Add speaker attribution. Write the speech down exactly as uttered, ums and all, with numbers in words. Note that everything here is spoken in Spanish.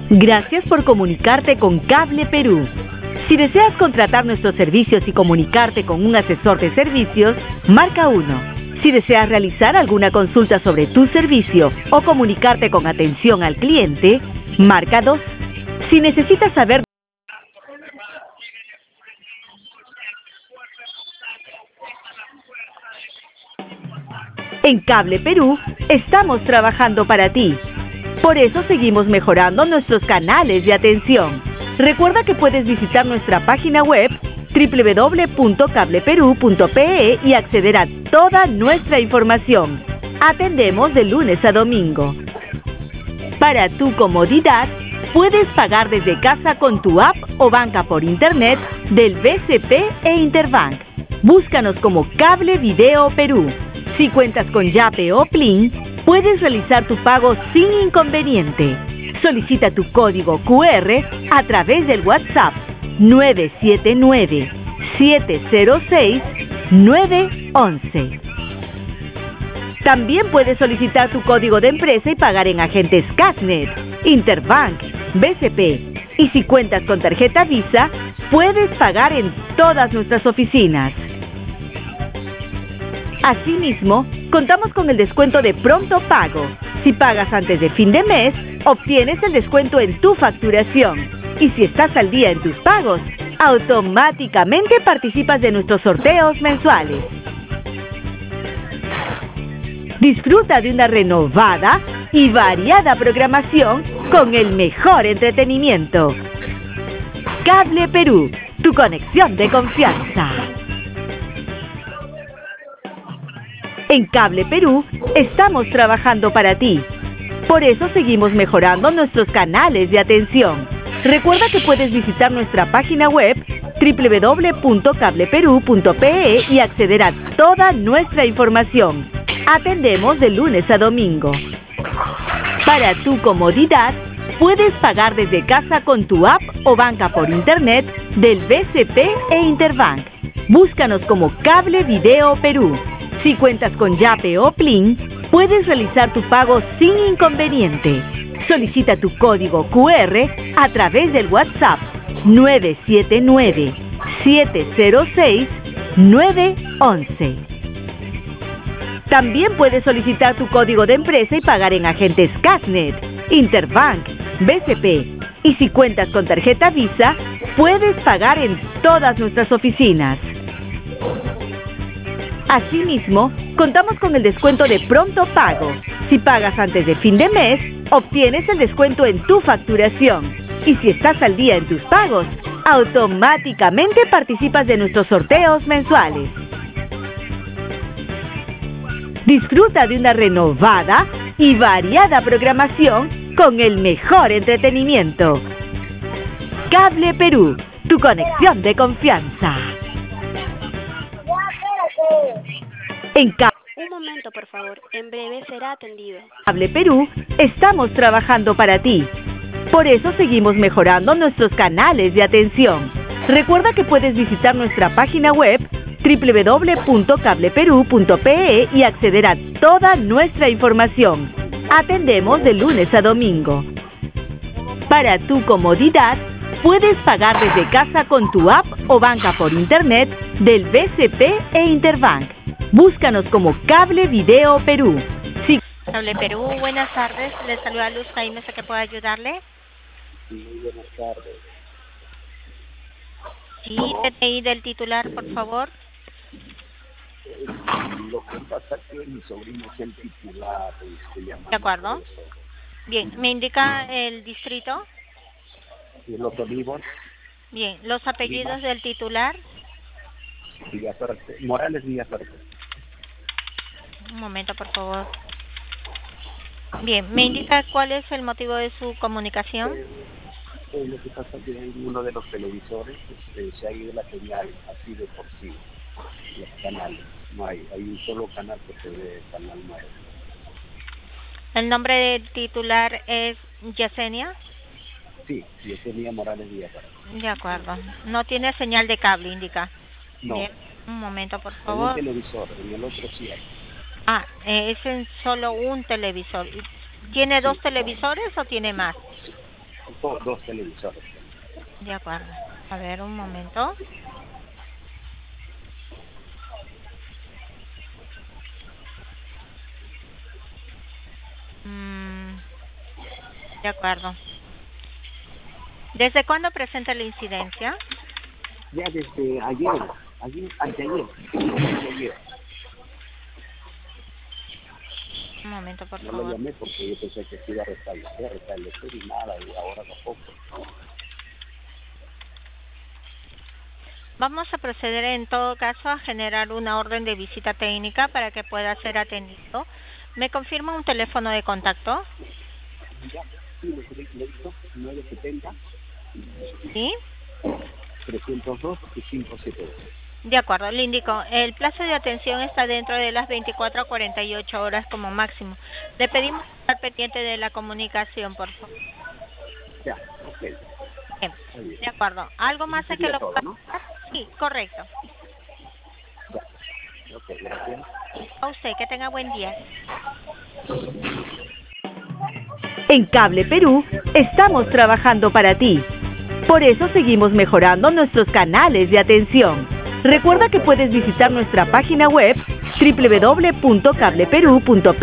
Speaker 1: Gracias por comunicarte con Cable Perú. Si deseas contratar nuestros servicios y comunicarte con un asesor de servicios, marca uno. Si deseas realizar alguna consulta sobre tu servicio o comunicarte con atención al cliente, marca dos. Si necesitas saber En Cable Perú, estamos trabajando para ti. Por eso seguimos mejorando nuestros canales de atención. Recuerda que puedes visitar nuestra página web doble u doble u doble u punto cable perú punto pe e y acceder a toda nuestra información. Atendemos de lunes a domingo. Para tu comodidad, puedes pagar desde casa con tu app o banca por internet del B C P e Interbank. Búscanos como Cable Video Perú. Si cuentas con Yape o Plin, puedes realizar tu pago sin inconveniente. Solicita tu código Q R a través del WhatsApp nueve siete nueve, siete cero seis, nueve once. También puedes solicitar tu código de empresa y pagar en agentes Casnet, Interbank, B C P. Y si cuentas con tarjeta Visa, puedes pagar en todas nuestras oficinas. Asimismo, contamos con el descuento de pronto pago. Si pagas antes de fin de mes, obtienes el descuento en tu facturación. Y si estás al día en tus pagos, automáticamente participas de nuestros sorteos mensuales. Disfruta de una renovada y variada programación con el mejor entretenimiento. Cable Perú, tu conexión de confianza. En Cable Perú, estamos trabajando para ti. Por eso seguimos mejorando nuestros canales de atención. Recuerda que puedes visitar nuestra página web doble u doble u doble u punto cable perú punto pe e y acceder a toda nuestra información. Atendemos de lunes a domingo. Para tu comodidad, puedes pagar desde casa con tu app o banca por internet del B C P e Interbank. Búscanos como Cable Video Perú. Si cuentas con Yape o Plin, puedes realizar tu pago sin inconveniente. Solicita tu código Q R a través del WhatsApp nueve siete nueve, siete cero seis, nueve once. También puedes solicitar tu código de empresa y pagar en agentes Casnet, Interbank, B C P. Y si cuentas con tarjeta Visa, puedes pagar en todas nuestras oficinas. Asimismo, contamos con el descuento de pronto pago. Si pagas antes de fin de mes, obtienes el descuento en tu facturación. Y si estás al día en tus pagos, automáticamente participas de nuestros sorteos mensuales. Disfruta de una renovada y variada programación con el mejor entretenimiento. Cable Perú, tu conexión de confianza. En Cable
Speaker 2: Un momento, por favor. En breve será atendido.
Speaker 1: Cable Perú, estamos trabajando para ti. Por eso seguimos mejorando nuestros canales de atención. Recuerda que puedes visitar nuestra página web doble u doble u doble u punto cable perú punto pe e y acceder a toda nuestra información. Atendemos de lunes a domingo. Para tu comodidad, puedes pagar desde casa con tu app o banca por internet del B C P e Interbank. Búscanos como Cable Video Perú. Si...
Speaker 3: Cable Perú, buenas tardes. Les saluda Luz Jaime, ¿a qué puedo ayudarle?
Speaker 4: Sí, buenas tardes.
Speaker 3: Sí, T T I del titular, por favor.
Speaker 4: Lo que pasa es que mi sobrino es el titular. Este,
Speaker 3: De acuerdo. Bien, ¿me indica el distrito?
Speaker 4: ¿Y los Olivos?
Speaker 3: Bien, ¿los apellidos del titular?
Speaker 4: Villaferte. Morales Villaferte.
Speaker 3: Un momento, por favor. Bien, ¿me indica cuál es el motivo de su comunicación?
Speaker 4: Eh, lo que pasa es que en uno de los televisores este, se ha ido la señal así de por sí. Los canales. No hay, hay un solo canal que se ve Canal nueve.
Speaker 3: ¿El nombre del titular es Yesenia?
Speaker 4: Sí, Yesenia Morales Villaferte.
Speaker 3: De acuerdo. No tiene señal de cable, indica.
Speaker 4: No.
Speaker 3: Bien, un momento, por
Speaker 4: En
Speaker 3: favor.
Speaker 4: un televisor, en el otro sí hay.
Speaker 3: Ah, eh, es en solo un televisor. ¿Tiene dos
Speaker 4: Sí.
Speaker 3: televisores o tiene más?
Speaker 4: dos, dos televisores.
Speaker 3: De acuerdo. A ver, un momento. Mm, de acuerdo. ¿Desde cuándo presenta la incidencia?
Speaker 4: Ya desde ayer, ayer, anteayer, anteayer.
Speaker 3: Un momento, por
Speaker 4: No
Speaker 3: favor.
Speaker 4: lo llamé porque yo pensé que se iba a restablecer, restablecer y nada, y ahora tampoco.
Speaker 3: Vamos a proceder en todo caso a generar una orden de visita técnica para que pueda ser atendido. ¿Me confirma un teléfono de contacto?
Speaker 4: Ya, sí, le le- le digo, nueve setenta,
Speaker 3: ¿Sí?
Speaker 4: trescientos dos y quinientos setenta y dos.
Speaker 3: De acuerdo, le indico, el plazo de atención está dentro de las veinticuatro a cuarenta y ocho horas como máximo. Le pedimos estar pendiente de la comunicación, por favor.
Speaker 4: Ya, ok.
Speaker 3: Bien,
Speaker 4: Está bien.
Speaker 3: de acuerdo. ¿Algo más a que
Speaker 4: Sería
Speaker 3: lo
Speaker 4: todo,
Speaker 3: pueda
Speaker 4: ¿no?
Speaker 3: ayudar? Sí, correcto.
Speaker 4: Ya. Ok, gracias.
Speaker 3: A usted, que tenga buen día.
Speaker 1: En Cable Perú estamos trabajando para ti. Por eso seguimos mejorando nuestros canales de atención. Recuerda que puedes visitar nuestra página web doble u doble u doble u punto cable perú punto pe